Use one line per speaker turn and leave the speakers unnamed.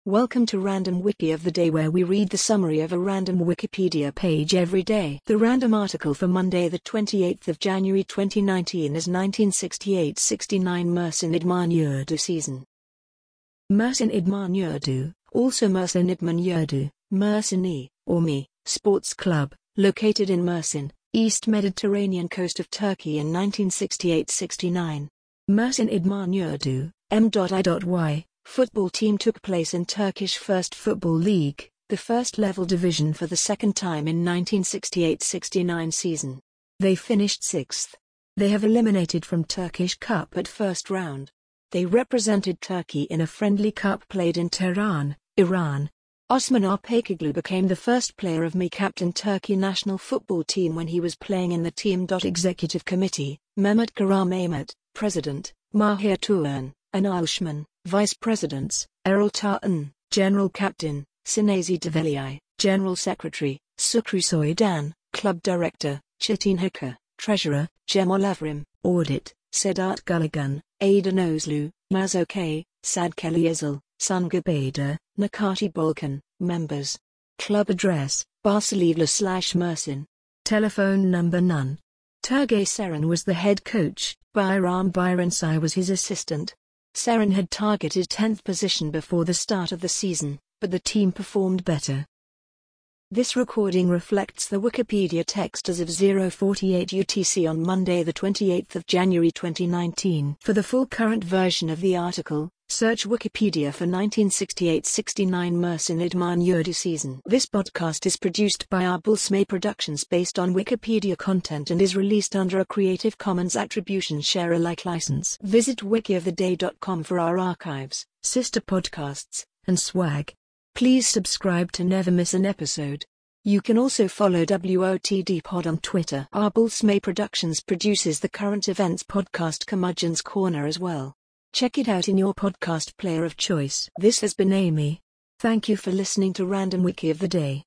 Welcome to Random Wiki of the Day, where we read the summary of a random Wikipedia page every day. The random article for Monday the 28th of January 2019 is 1968-69 Mersin Idman Yurdu season. Mersin Idman Yurdu, also Mersin Idman Yurdu, Mersini, or Mi, sports club, located in Mersin, East Mediterranean coast of Turkey in 1968-69. Mersin Idman Yurdu, M.I.Y. football team took place in Turkish First Football League, the first-level division for the second time in 1968-69 season. They finished sixth. They have eliminated from Turkish Cup at first round. They represented Turkey in a friendly cup played in Tehran, Iran. Osman Arpakoglu became the first player of Mi captain Turkey national football team when he was playing in the team. Executive Committee, Mehmet Karam Ahmet, President, Mahir Turan, Anil Shman, Vice Presidents, Errol Tartan, General Captain, Sinazi Develi, General Secretary, Sukru Soydan, Club Director, Chitin Haka, Treasurer, Cemal Avrim, Audit, Sedat Gulagan, Aiden Ozlu, Mazoke, Sadkeli Izil, Sungur Bader, Nakati Bolkan. Members. Club address, Barcelona/Mersin. Telephone number none. Turgay Seren was the head coach, Bayram Bayransay was his assistant. Seren had targeted 10th position before the start of the season, but the team performed better. This recording reflects the Wikipedia text as of 0:48 UTC on Monday the 28th of January 2019. For the full current version of the article, search Wikipedia for 1968-69 Mersin Idman Yurdu season. This podcast is produced by Arbulsme Productions based on Wikipedia content and is released under a Creative Commons Attribution Share Alike license. Visit wikioftheday.com for our archives, sister podcasts, and swag. Please subscribe to never miss an episode. You can also follow WOTD Pod on Twitter. Arbulsme Productions produces the current events podcast Curmudgeon's Corner as well. Check it out in your podcast player of choice. This has been Amy. Thank you for listening to Random Wiki of the Day.